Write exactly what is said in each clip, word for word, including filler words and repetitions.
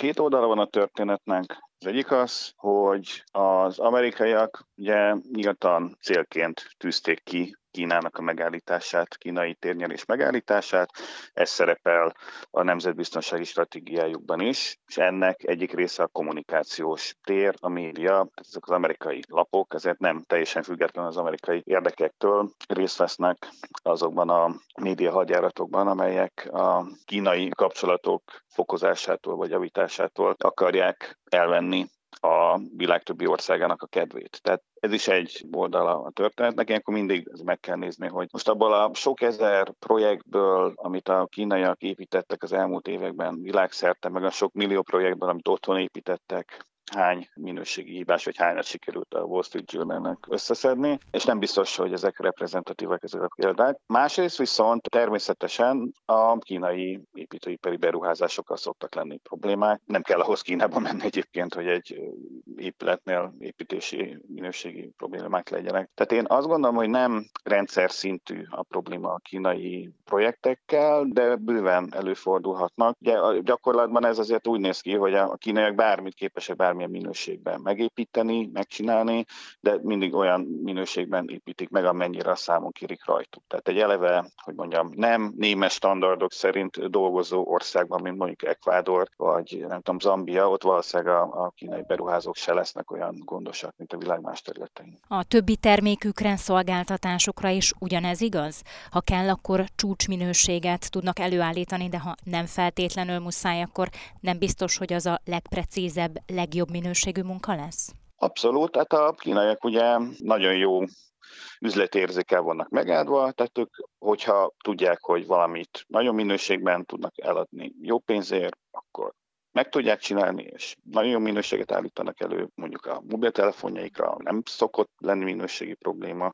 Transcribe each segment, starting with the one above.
Két oldala van a történetnek. Az egyik az, hogy az amerikaiak ugye nyíltan célként tűzték ki Kínának a megállítását, kínai térnyerés megállítását. Ez szerepel a nemzetbiztonsági stratégiájukban is, és ennek egyik része a kommunikációs tér, a média, ezek az amerikai lapok, ezért nem teljesen független az amerikai érdekektől részt vesznek azokban a média hadjáratokban, amelyek a kínai kapcsolatok fokozásától vagy javításától akarják elvenni a világ többi országának a kedvét. Tehát ez is egy oldala a történetnek, ilyenkor mindig meg kell nézni, hogy most abból a sok ezer projektből, amit a kínaiak építettek az elmúlt években világszerte, meg a sok millió projektből, amit otthon építettek, hány minőségi hibás, vagy hányat sikerült a Wall Street Journalnek összeszedni, és nem biztos, hogy ezek reprezentatívak ezek a példák. Másrészt viszont természetesen a kínai építőipari beruházásokkal szoktak lenni problémák. Nem kell ahhoz Kínába menni egyébként, hogy egy épületnél építési minőségi problémák legyenek. Tehát én azt gondolom, hogy nem rendszer szintű a probléma a kínai projektekkel, de bőven előfordulhatnak. Ugye a gyakorlatban ez azért úgy néz ki, hogy a kínaiak bármit képesek bármilyen minőségben megépíteni, megcsinálni, de mindig olyan minőségben építik meg, amennyire a számon kérik rajtuk. Tehát egy eleve, hogy mondjam, nem némes standardok szerint dolgozó országban, mint mondjuk Ecuador, vagy nem tudom, Zambia, ott valószínűleg a, a kínai beruházók se lesznek olyan gondosak, mint a világ más területein. A többi termékükre, szolgáltatásokra is ugyanez igaz? Ha kell, akkor csúcsminőséget tudnak előállítani, de ha nem feltétlenül muszáj, akkor nem biztos, hogy az a legprecízebb, legjobb minőségű munka lesz? Abszolút, tehát a kínaiak ugye nagyon jó üzletérzékkel vannak megáldva, tehát ők, hogyha tudják, hogy valamit nagyon minőségben tudnak eladni jó pénzért, akkor meg tudják csinálni, és nagyon jó minőséget állítanak elő, mondjuk a mobiltelefonjaikra nem szokott lenni minőségi probléma.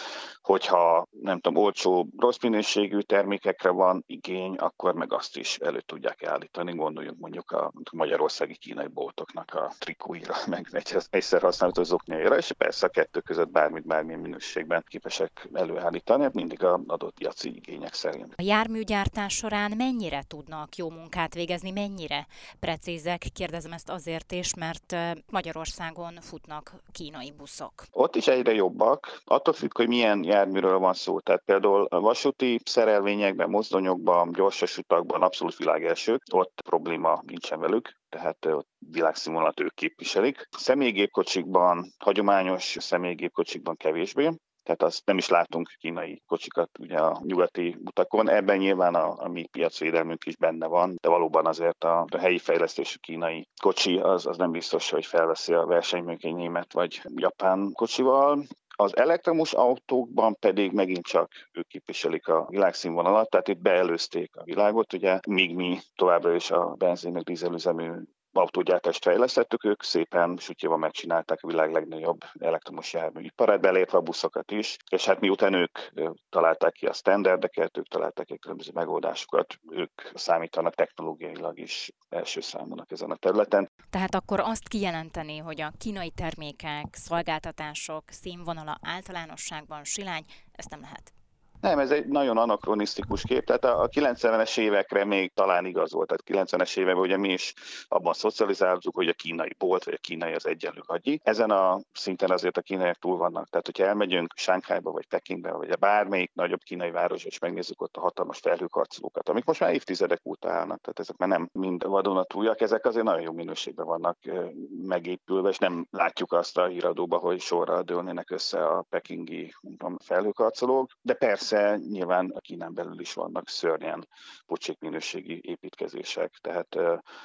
Hogyha nem tudom, olcsó, rossz minőségű termékekre van igény, akkor meg azt is elő tudják állítani. Gondoljunk mondjuk a magyarországi kínai boltoknak a trikóira, meg egyszer használatos zoknyaira, és persze a kettő között bármit, bármilyen minőségben képesek előállítani, mindig az adott piaci igények szerint. A járműgyártás során mennyire tudnak jó munkát végezni, mennyire precízek? Kérdezem ezt azért is, mert Magyarországon futnak kínai buszok. Ott is egyre jobbak, attól függ, hogy milyen járműről van szó. Tehát például a vasúti szerelvényekben, mozdonyokban, gyorsasutakban abszolút világelsők, ott probléma nincsen velük, tehát ott világszínvonalat ők képviselik. Személygépkocsikban, hagyományos személygépkocsikban kevésbé, tehát azt nem is látunk kínai kocsikat ugye a nyugati utakon. Ebben nyilván a, a mi piacvédelmünk is benne van, de valóban azért a, a helyi fejlesztésű kínai kocsi az, az nem biztos, hogy felveszi a versenyt mondjuk egy német vagy japán kocsival. Az elektromos autókban pedig megint csak ők képviselik a világszínvonalat, tehát itt beelőzték a világot, ugye, míg mi továbbra is a benzin- meg dízelüzemű autógyártást fejlesztettük, ők szépen sütjéval megcsinálták a világ legnagyobb elektromos járműiparát, belépve a buszokat is, és hát miután ők találták ki a standardeket, ők találták ki a különböző megoldásokat, ők számítanak technológiailag is első számonak ezen a területen. Tehát akkor azt kijelenteni, hogy a kínai termékek, szolgáltatások színvonala általánosságban silány, ezt nem lehet. Nem, ez egy nagyon anakronisztikus kép, tehát a kilencvenes évekre még talán igaz volt, tehát kilencvenes években ugye mi is abban szocializáltuk, hogy a kínai bolt, vagy a kínai az egyenlő gagyi. Ezen a szinten azért a kínaiak túl vannak, tehát hogyha elmegyünk Sánkhájba, vagy Pekingbe, vagy a bármelyik nagyobb kínai városba, és megnézzük ott a hatalmas felhőkarcolókat, amik most már évtizedek óta állnak, tehát ezek már nem mind vadonatújak, ezek azért nagyon jó minőségben vannak megépülve, és nem látjuk azt a híradóba, hogy sorra dőlnének össze a pekingi felhőkarcolók, de persze nyilván a Kínán belül is vannak szörnyen pocsék minőségi építkezések. Tehát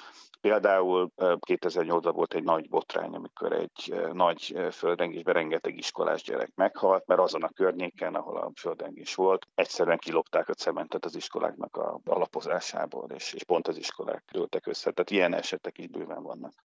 például kétezer-nyolcban volt egy nagy botrány, amikor egy nagy földrengésben rengeteg iskolás gyerek meghalt, mert azon a környéken, ahol a földrengés volt, egyszerűen kilopták a cementet az iskoláknak a alapozásából, és, és pont az iskolák dőltek össze. Tehát ilyen esetek is bőven vannak.